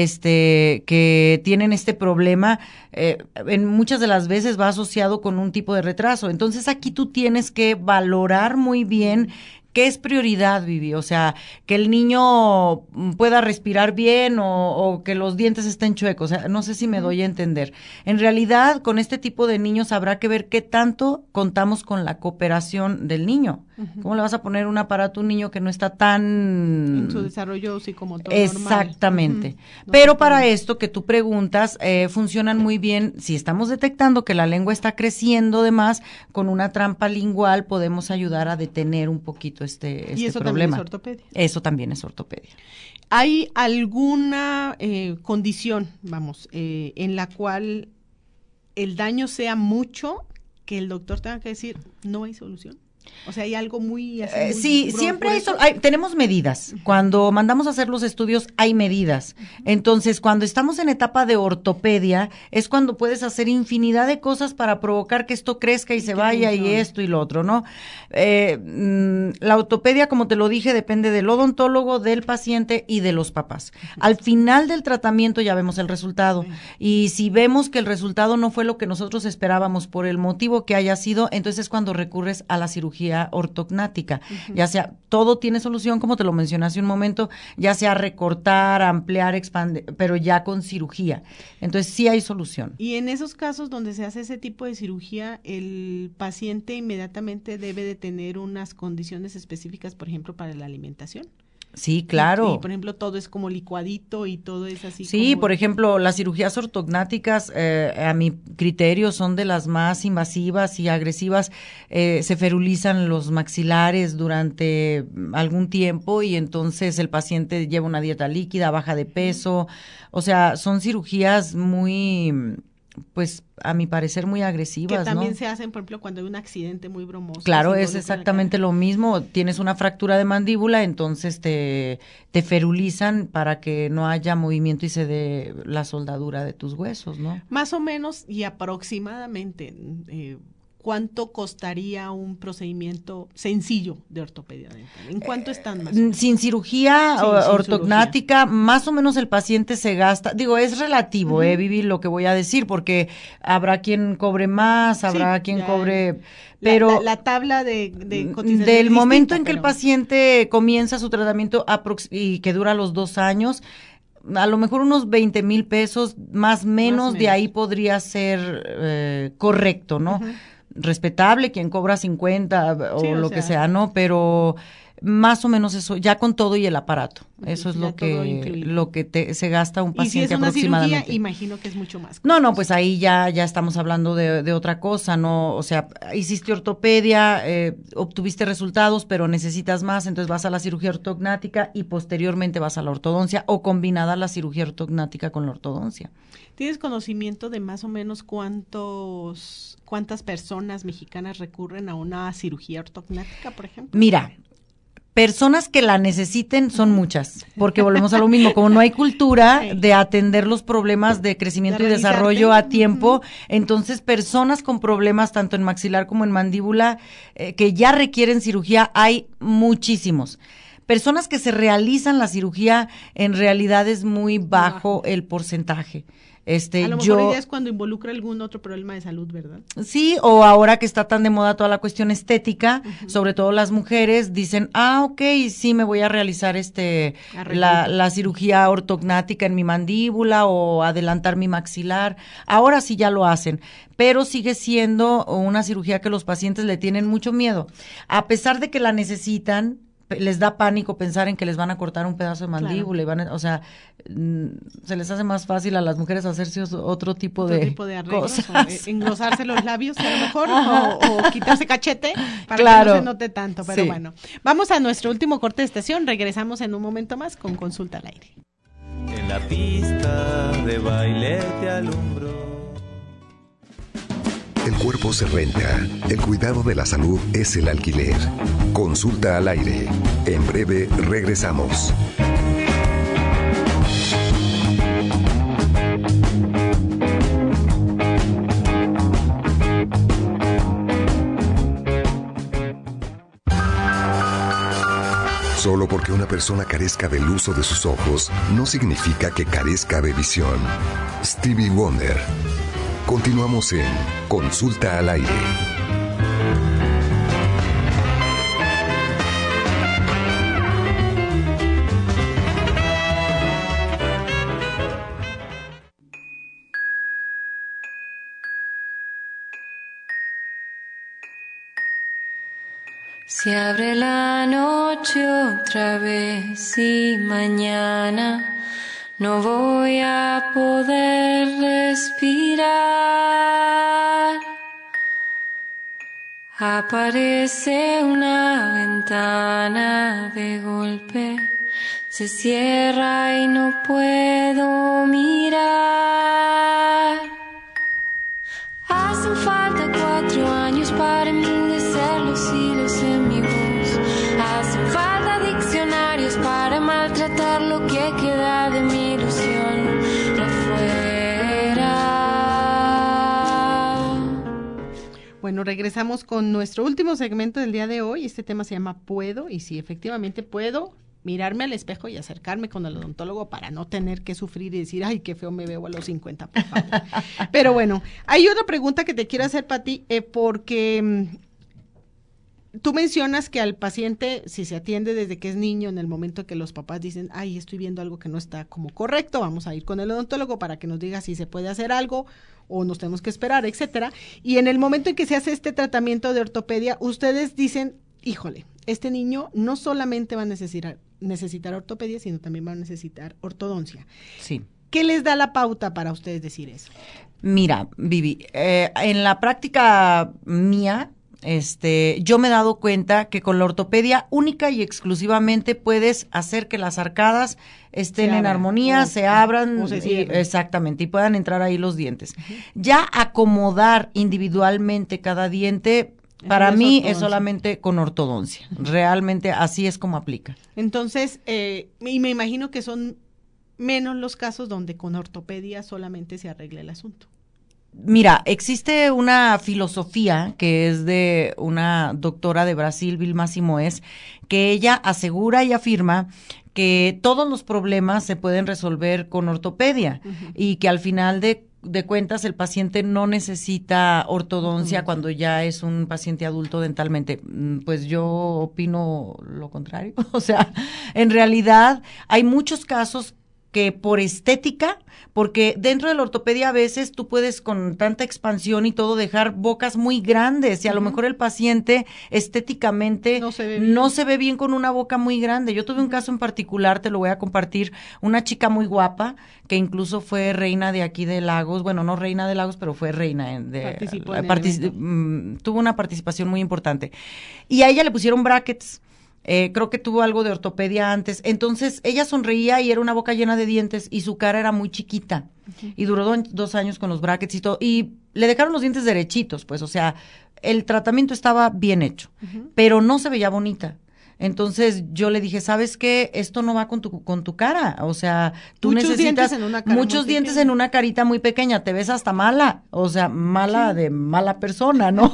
este, que tienen este problema, eh, en muchas de las veces va asociado con un tipo de retraso. Entonces, aquí tú tienes que valorar muy bien ¿qué es prioridad, Vivi? O sea, que el niño pueda respirar bien o, o que los dientes estén chuecos. O sea, no sé si me doy a entender. En realidad, con este tipo de niños habrá que ver qué tanto contamos con la cooperación del niño. Uh-huh. ¿Cómo le vas a poner un aparato a un niño que no está tan... en su desarrollo psicomotor Exactamente. normal? Uh-huh. No Pero para esto que tú preguntas, eh, funcionan muy bien. Si estamos detectando que la lengua está creciendo de más, con una trampa lingual podemos ayudar a detener un poquito este, este ¿Y eso problema. también es ortopedia? Eso también es ortopedia. ¿Hay alguna eh, condición, vamos, eh, en la cual el daño sea mucho que el doctor tenga que decir no hay solución? O sea, hay algo muy... Así, eh, muy sí, duro, siempre hay, hay, tenemos medidas. Uh-huh. Cuando mandamos a hacer los estudios hay medidas. Uh-huh. Entonces, cuando estamos en etapa de ortopedia, es cuando puedes hacer infinidad de cosas para provocar que esto crezca y se vaya funcione. Y esto y lo otro, ¿no? Eh, mm, la ortopedia, como te lo dije, depende del odontólogo, del paciente y de los papás. Uh-huh. Al final del tratamiento ya vemos el resultado. Uh-huh. Y si vemos que el resultado no fue lo que nosotros esperábamos por el motivo que haya sido, entonces es cuando recurres a la cirugía ortognática, uh-huh. ya sea, todo tiene solución, como te lo mencioné hace un momento, ya sea recortar, ampliar, expandir, pero ya con cirugía. Entonces sí hay solución. Y en esos casos donde se hace ese tipo de cirugía, el paciente inmediatamente debe de tener unas condiciones específicas, por ejemplo, para la alimentación. Sí, claro. Y, y, por ejemplo, todo es como licuadito y todo es así. Sí, como... por ejemplo, las cirugías ortognáticas, eh, a mi criterio, son de las más invasivas y agresivas. Eh, se ferulizan los maxilares durante algún tiempo y entonces el paciente lleva una dieta líquida, baja de peso. O sea, son cirugías muy... pues a mi parecer muy agresivas, que también ¿no? se hacen, por ejemplo, cuando hay un accidente muy bromoso. Claro, es exactamente lo mismo. Tienes una fractura de mandíbula, entonces te, te ferulizan para que no haya movimiento y se dé la soldadura de tus huesos, ¿no? Más o menos y aproximadamente, eh, ¿cuánto costaría un procedimiento sencillo de ortopedia dental? ¿En cuánto están más o menos? Sin cirugía sin, ortognática, sin cirugía. Más o menos el paciente se gasta, digo, es relativo, uh-huh. eh, Vivi, lo que voy a decir, porque habrá quien cobre más, habrá sí, quien ya, cobre... Pero la, la, la tabla de, de cotización del es momento distinta, en que pero... el paciente comienza su tratamiento aprox- y que dura los dos años, a lo mejor unos veinte mil pesos, más menos, más de menos. Ahí podría ser eh, correcto, ¿no? Uh-huh. Respetable, quien cobra cincuenta o, sí, o lo sea, que sea, ¿no? Pero más o menos eso, ya con todo y el aparato. Eso es lo que lo que te, se gasta un paciente y si es una aproximadamente. Cirugía, imagino que es mucho más. No, no, pues ahí ya ya estamos hablando de, de otra cosa, ¿no? O sea, hiciste ortopedia, eh, obtuviste resultados, pero necesitas más, entonces vas a la cirugía ortognática y posteriormente vas a la ortodoncia o combinada la cirugía ortognática con la ortodoncia. ¿Tienes conocimiento de más o menos cuántos cuántas personas mexicanas recurren a una cirugía ortognática, por ejemplo? Mira, personas que la necesiten son muchas, porque volvemos a lo mismo, como no hay cultura sí. de atender los problemas de crecimiento de y desarrollo a tiempo, uh-huh. entonces personas con problemas tanto en maxilar como en mandíbula eh, que ya requieren cirugía hay muchísimos. Personas que se realizan la cirugía, en realidad es muy bajo el porcentaje. Este, a lo yo, mejor ya es cuando involucra algún otro problema de salud, ¿verdad? Sí, o ahora que está tan de moda toda la cuestión estética, uh-huh. sobre todo las mujeres, dicen, ah, ok, sí me voy a realizar este la, la cirugía ortognática en mi mandíbula o adelantar mi maxilar. Ahora sí ya lo hacen, pero sigue siendo una cirugía que los pacientes le tienen mucho miedo. A pesar de que la necesitan, les da pánico pensar en que les van a cortar un pedazo de mandíbula, claro. y van a, o sea, se les hace más fácil a las mujeres hacerse otro tipo otro de, tipo de arreglos, cosas. O engrosarse los labios a lo mejor, o, o quitarse cachete para claro. que no se note tanto, pero sí. bueno. Vamos a nuestro último corte de estación, regresamos en un momento más con Consulta al Aire. En la pista de baile te alumbro. El cuerpo se renta, el cuidado de la salud es el alquiler. Consulta al Aire. En breve regresamos. Solo porque una persona carezca del uso de sus ojos, no significa que carezca de visión. Stevie Wonder. Continuamos en Consulta al Aire. Se abre la noche otra vez y mañana no voy a poder respirar. Aparece una ventana de golpe, se cierra y no puedo mirar. Hacen falta cuatro años para enmudecer los hilos en mi voz. Hacen falta diccionarios para maltratar lo que queda de mi ilusión afuera. Bueno, regresamos con nuestro último segmento del día de hoy. Este tema se llama ¿Puedo? Y sí, efectivamente puedo mirarme al espejo y acercarme con el odontólogo para no tener que sufrir y decir, ay, qué feo me veo a los cincuenta, por favor. Pero bueno, hay otra pregunta que te quiero hacer, Pati, eh, porque mmm, tú mencionas que al paciente, si se atiende desde que es niño, en el momento que los papás dicen, ay, estoy viendo algo que no está como correcto, vamos a ir con el odontólogo para que nos diga si se puede hacer algo o nos tenemos que esperar, etcétera. Y en el momento en que se hace este tratamiento de ortopedia, ustedes dicen, híjole, este niño no solamente va a necesitar, necesitar ortopedia, sino también va a necesitar ortodoncia. Sí. ¿Qué les da la pauta para ustedes decir eso? Mira, Vivi, eh, en la práctica mía, este, yo me he dado cuenta que con la ortopedia única y exclusivamente puedes hacer que las arcadas estén en armonía, o, se abran, o se y, exactamente, y puedan entrar ahí los dientes. Uh-huh. Ya acomodar individualmente cada diente, para mí es solamente con ortodoncia. Realmente así es como aplica. Entonces, eh, y me imagino que son menos los casos donde con ortopedia solamente se arregla el asunto. Mira, existe una filosofía que es de una doctora de Brasil, Vilma Simoes, que ella asegura y afirma que todos los problemas se pueden resolver con ortopedia, uh-huh, y que al final de de cuentas el paciente no necesita ortodoncia uh-huh cuando ya es un paciente adulto dentalmente. Pues yo opino lo contrario. O sea, en realidad hay muchos casos que por estética, porque dentro de la ortopedia a veces tú puedes con tanta expansión y todo dejar bocas muy grandes y a uh-huh lo mejor el paciente estéticamente no se, no se ve bien con una boca muy grande. Yo tuve un caso en particular, te lo voy a compartir, una chica muy guapa que incluso fue reina de aquí de Lagos, bueno, no reina de Lagos, pero fue reina de, Participó en partic- mm, tuvo una participación muy importante. Y a ella le pusieron brackets. Eh, creo que tuvo algo de ortopedia antes. Entonces, ella sonreía y era una boca llena de dientes y su cara era muy chiquita. Uh-huh. Y duró do- dos años con los brackets y todo. Y le dejaron los dientes derechitos, pues, o sea, el tratamiento estaba bien hecho, uh-huh, pero no se veía bonita. Entonces yo le dije, ¿sabes qué? Esto no va con tu con tu cara, o sea, tú muchos necesitas dientes en una cara muchos dientes pequeña. En una carita muy pequeña, te ves hasta mala, o sea, mala, sí, de mala persona, ¿no?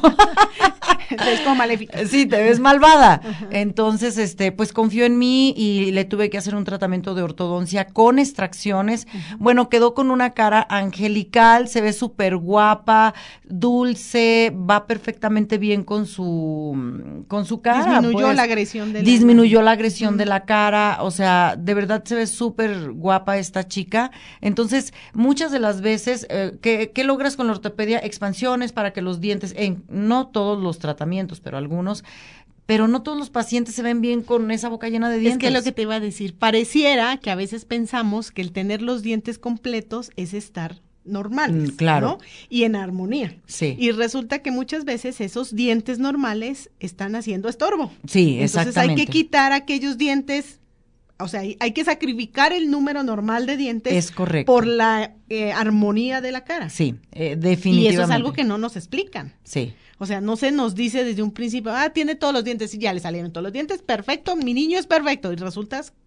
Te ves como maléfica. Sí, te ves malvada. Uh-huh. Entonces, este, pues confió en mí y le tuve que hacer un tratamiento de ortodoncia con extracciones. Uh-huh. Bueno, quedó con una cara angelical, se ve súper guapa, dulce, va perfectamente bien con su con su cara. Disminuyó pues. la agresión de la Disminuyó la agresión uh-huh de la cara, o sea, de verdad se ve súper guapa esta chica. Entonces, muchas de las veces, eh, ¿qué, ¿qué logras con la ortopedia? Expansiones para que los dientes, en no todos los tratamientos, pero algunos, pero no todos los pacientes se ven bien con esa boca llena de dientes. Es que lo que te iba a decir, pareciera que a veces pensamos que el tener los dientes completos es estar normales, mm, claro, ¿no? Y en armonía. Sí. Y resulta que muchas veces esos dientes normales están haciendo estorbo. Sí, Entonces exactamente. hay que quitar aquellos dientes, o sea, hay, hay que sacrificar el número normal de dientes. Es correcto. Por la eh, armonía de la cara. Sí, eh, definitivamente. Y eso es algo que no nos explican. Sí. O sea, no se nos dice desde un principio, ah, tiene todos los dientes y ya le salieron todos los dientes, perfecto, mi niño es perfecto. Y resulta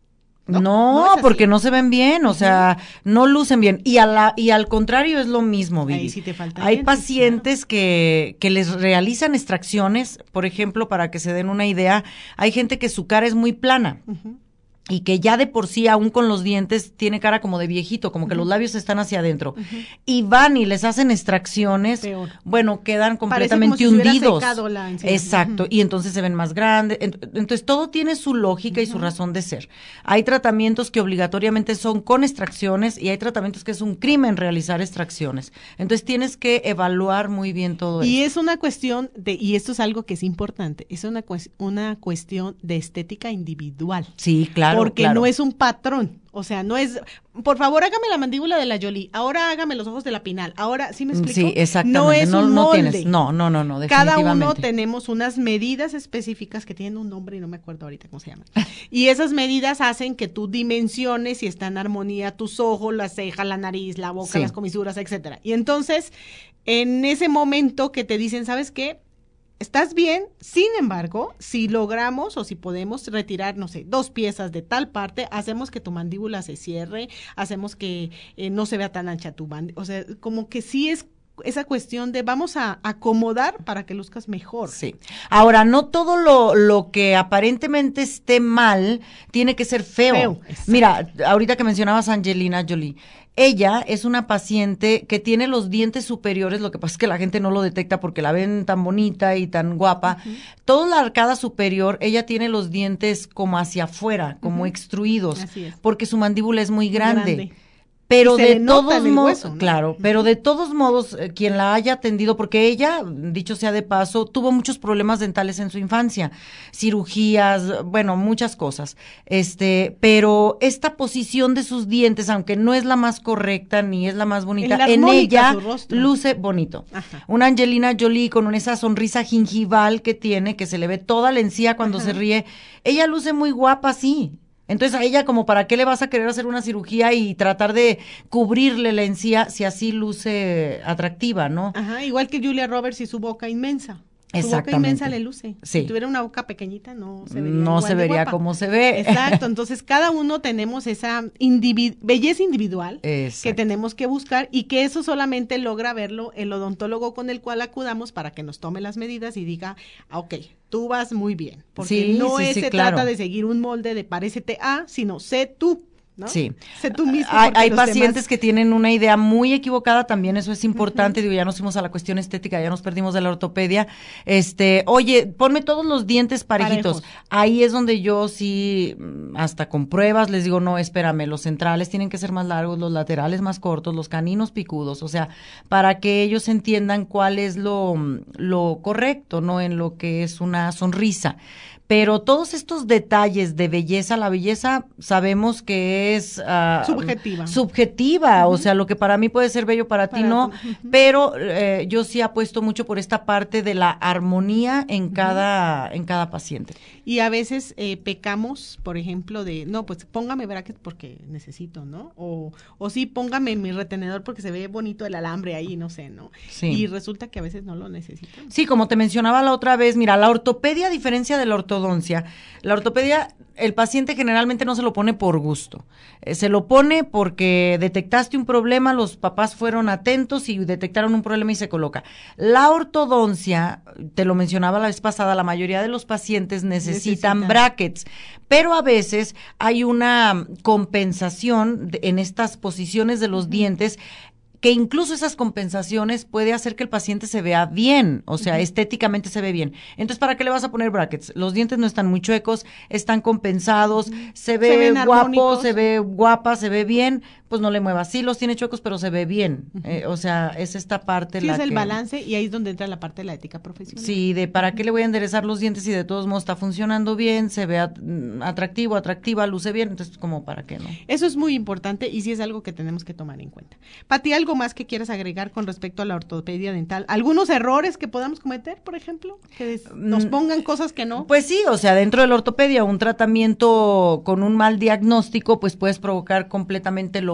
No, no es porque no se ven bien, o sea, uh-huh. no lucen bien. Y a la, y al contrario es lo mismo, Vivi. Ahí sí te falta Hay dientes, pacientes claro. que, que les realizan extracciones, por ejemplo, para que se den una idea, hay gente que su cara es muy plana. Uh-huh. Y que ya de por sí, aún con los dientes, tiene cara como de viejito, como que uh-huh. los labios están hacia adentro. Uh-huh. Y van y les hacen extracciones, Peor. bueno, quedan completamente Parece como si hundidos. Se hubiera secado la encía. Exacto, uh-huh. y entonces se ven más grandes. Entonces, todo tiene su lógica uh-huh. y su razón de ser. Hay tratamientos que obligatoriamente son con extracciones y hay tratamientos que es un crimen realizar extracciones. Entonces, tienes que evaluar muy bien todo eso. Y es una cuestión de, y esto es algo que es importante, es una, una cuestión de estética individual. Sí, claro. Porque claro. no es un patrón, o sea, no es, por favor, hágame la mandíbula de la Jolie, ahora hágame los ojos de la Pinal, ahora, ¿sí me explico? Sí, exactamente. No es no, un no molde. Tienes, no, no, no, no, Cada definitivamente. uno tenemos unas medidas específicas que tienen un nombre y no me acuerdo ahorita cómo se llaman. Y esas medidas hacen que tú dimensiones y está en armonía tus ojos, la ceja, la nariz, la boca, sí. las comisuras, etcétera. Y entonces, en ese momento que te dicen, ¿sabes qué? Estás bien, sin embargo, si logramos o si podemos retirar, no sé, dos piezas de tal parte, hacemos que tu mandíbula se cierre, hacemos que eh, no se vea tan ancha tu mandíbula, o sea, como que sí es esa cuestión de vamos a acomodar para que luzcas mejor. Sí. Ahora, no todo lo, lo que aparentemente esté mal tiene que ser feo. feo Mira, ahorita que mencionabas a Angelina Jolie, ella es una paciente que tiene los dientes superiores, lo que pasa es que la gente no lo detecta porque la ven tan bonita y tan guapa. Uh-huh. Toda la arcada superior, ella tiene los dientes como hacia afuera, como uh-huh. extruidos, porque su mandíbula es muy grande. grande. Pero de todos modos, ¿no? claro, pero de todos modos, eh, quien la haya atendido, porque ella, dicho sea de paso, tuvo muchos problemas dentales en su infancia, cirugías, bueno, muchas cosas, este, pero esta posición de sus dientes, aunque no es la más correcta ni es la más bonita, en ella luce bonito. Ajá. Una Angelina Jolie con esa sonrisa gingival que tiene, que se le ve toda la encía cuando Ajá. se ríe, ella luce muy guapa, sí. Entonces a ella como para qué le vas a querer hacer una cirugía y tratar de cubrirle la encía si así luce atractiva, ¿no? Ajá, igual que Julia Roberts y su boca inmensa. Su boca inmensa le luce. Sí. Si tuviera una boca pequeñita no se vería No se vería como se ve. Exacto, entonces cada uno tenemos esa individu- belleza individual Exacto. que tenemos que buscar y que eso solamente logra verlo el odontólogo con el cual acudamos para que nos tome las medidas y diga, ah, ok, tú vas muy bien. Porque sí, no sí, es, sí, se claro. trata de seguir un molde de parécete a, sino sé tú. ¿No? Sí. Sé tú mismo. Hay, hay pacientes demás... que tienen una idea muy equivocada, también eso es importante, uh-huh. digo, ya nos fuimos a la cuestión estética, ya nos perdimos de la ortopedia, este, oye, ponme todos los dientes parejitos, Parejos. Ahí es donde yo sí, hasta con pruebas les digo, no, espérame, los centrales tienen que ser más largos, los laterales más cortos, los caninos picudos, o sea, para que ellos entiendan cuál es lo, lo correcto, ¿no? En lo que es una sonrisa. Pero todos estos detalles de belleza, la belleza sabemos que es uh, subjetiva, subjetiva, uh-huh. o sea, lo que para mí puede ser bello para, para ti no, uh-huh. pero eh, yo sí apuesto mucho por esta parte de la armonía en uh-huh. cada en cada paciente. Y a veces eh, pecamos, por ejemplo, de, no, pues póngame brackets porque necesito, ¿no? O, o sí, póngame mi retenedor porque se ve bonito el alambre ahí, no sé, ¿no? Sí. Y resulta que a veces no lo necesitamos. Sí, como te mencionaba la otra vez, mira, la ortopedia, a diferencia de la ortodoncia, la ortopedia, el paciente generalmente no se lo pone por gusto, eh, se lo pone porque detectaste un problema, los papás fueron atentos y detectaron un problema y se coloca. La ortodoncia, te lo mencionaba la vez pasada, la mayoría de los pacientes necesitan Necesitan. brackets, pero a veces hay una compensación de, en estas posiciones de los uh-huh. dientes, que incluso esas compensaciones puede hacer que el paciente se vea bien, o sea, uh-huh. estéticamente se ve bien. Entonces, ¿para qué le vas a poner brackets? Los dientes no están muy chuecos, están compensados, uh-huh. se ve se guapo, armónicos. Se ve guapa, se ve bien, pues no le muevas. Sí, los tiene chuecos, pero se ve bien. Uh-huh. Eh, o sea, es esta parte sí, la es el que... balance y ahí es donde entra la parte de la ética profesional. Sí, de para qué le voy a enderezar los dientes si de todos modos está funcionando bien, se ve atractivo, atractiva, luce bien, entonces como para qué no. Eso es muy importante y sí es algo que tenemos que tomar en cuenta. Pati, ¿algo más que quieras agregar con respecto a la ortopedia dental? ¿Algunos errores que podamos cometer, por ejemplo? Que nos pongan cosas que no. Pues sí, o sea, dentro de la ortopedia, un tratamiento con un mal diagnóstico, pues puedes provocar completamente lo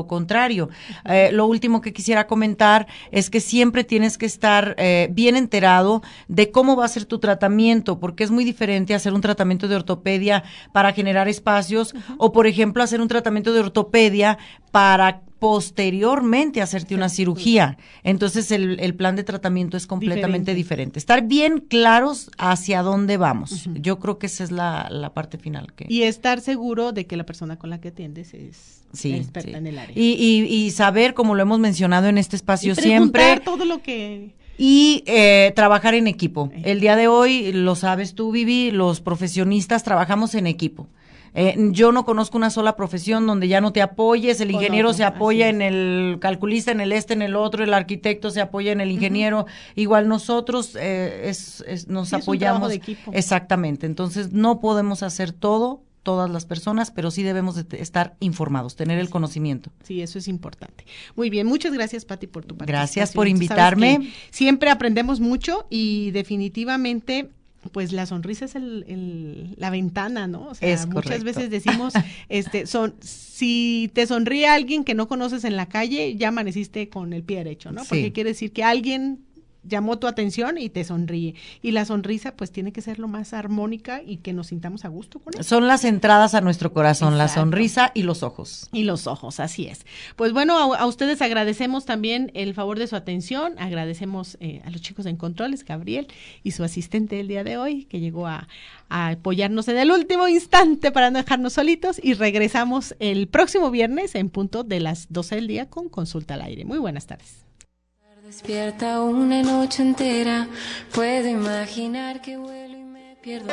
lo contrario. Eh, lo último que quisiera comentar es que siempre tienes que estar eh, bien enterado de cómo va a ser tu tratamiento, porque es muy diferente hacer un tratamiento de ortopedia para generar espacios uh-huh. o, por ejemplo, hacer un tratamiento de ortopedia para posteriormente hacerte una cirugía. Entonces el, el plan de tratamiento es completamente diferente. diferente. Estar bien claros hacia dónde vamos. Uh-huh. Yo creo que esa es la, la parte final. Que... Y estar seguro de que la persona con la que atiendes es sí, experta sí. en el área. Y, y, y saber, como lo hemos mencionado en este espacio y siempre, todo lo que... Y eh, trabajar en equipo. El día de hoy, lo sabes tú, Vivi, los profesionistas trabajamos en equipo. Eh, yo no conozco una sola profesión donde ya no te apoyes, el ingeniero se apoya en el calculista, en el este, en el otro, el arquitecto se apoya en el ingeniero, uh-huh. igual nosotros eh, es, es, nos sí, apoyamos. Es un trabajo de equipo. Exactamente, entonces no podemos hacer todo, todas las personas, pero sí debemos de estar informados, tener el conocimiento. Sí, eso es importante. Muy bien, muchas gracias, Pati, por tu participación. Gracias por invitarme. Siempre aprendemos mucho y definitivamente... Pues la sonrisa es el, el, la ventana, ¿no? O sea, es muchas correcto. veces decimos, este, son, si te sonríe alguien que no conoces en la calle, ya amaneciste con el pie derecho, ¿no? Porque sí. quiere decir que alguien llamó tu atención y te sonríe. Y la sonrisa, pues, tiene que ser lo más armónica y que nos sintamos a gusto con eso. Son las entradas a nuestro corazón, Exacto. la sonrisa y los ojos. Y los ojos, así es. Pues bueno, a, a ustedes agradecemos también el favor de su atención, agradecemos eh, a los chicos en controles, Gabriel y su asistente el día de hoy, que llegó a, a apoyarnos en el último instante para no dejarnos solitos, y regresamos el próximo viernes en punto de las doce del día con Consulta al Aire. Muy buenas tardes. Despierta una noche entera, puedo imaginar que vuelo y me pierdo.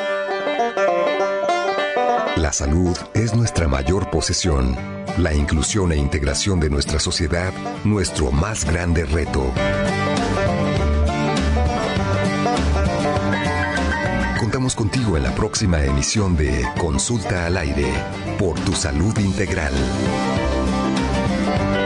La salud es nuestra mayor posesión. La inclusión e integración de nuestra sociedad, nuestro más grande reto. Contamos contigo en la próxima emisión de Consulta al Aire, por tu salud integral.